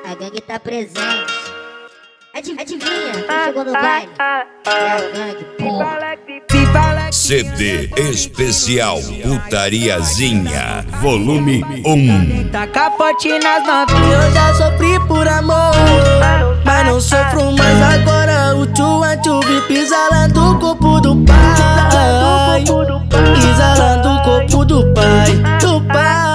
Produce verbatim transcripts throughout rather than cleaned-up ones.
A gangue tá presente. Adivinha, adivinha quem chegou no baile? É a gangue, porra. C D especial Putariazinha, volume um. Taca forte nas novinhas, eu já sofri por amor, mas não sofro mais agora. O tchu-tchu vi pisalando o corpo do pai, pisalando o corpo do pai, do pai.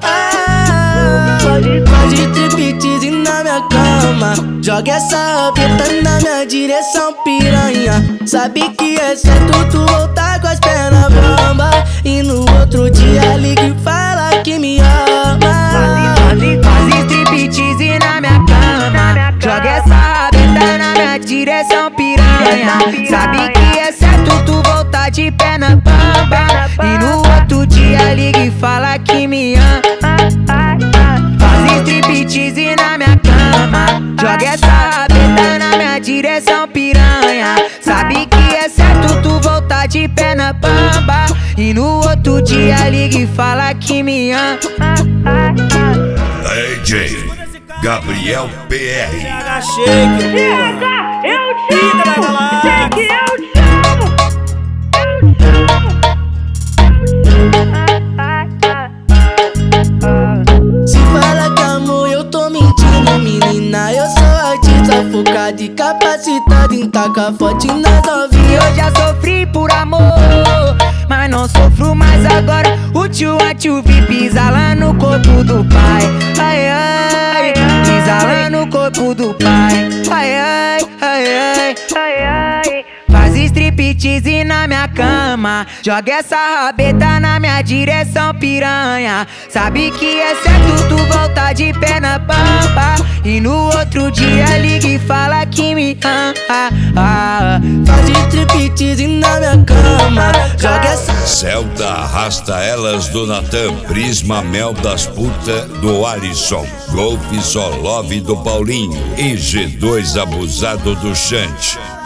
Faz de triptease na minha cama, joga essa rabeta na minha direção, piranha. Sabe que é certo tu voltar com as pernas bamba, e no outro dia liga e fala que me ama. Faz striptease na minha cama, joga essa rabeta na minha direção, piranha. Sabe que é certo tu voltar de perna bamba, e no outro dia liga e fala que me ama. Faz striptease na minha cama, joga essa rabeta na minha direção, piranha. Sabe que é certo tu voltar de perna bamba, e no outro dia liga e fala que me ama. D J Gabriel P R. Eu te amo, sei que eu te amo, eu te amo. Se fala que amor eu tô mentindo, menina. Eu sou artista focado e capacitado em tacar forte nas novinhas. Eu já sofri por amor, mas não sofro mais agora. O tchu-tchu vi pisar lá no corpo do pai, ai ai, pisar lá no corpo do pai, ai ai, ai ai, ai ai. Faz striptease na minha cama, joga essa rabeta na minha direção, piranha. Sabe que é certo tu voltar de perna bamba, e no outro dia liga e fala que me ama. Faz striptease na minha cama, joga essa... Celta arrasta elas do Natan, Prisma Mel das Puta do Alisson, Golf Só Love do Paulinho e G dois abusado do Chante.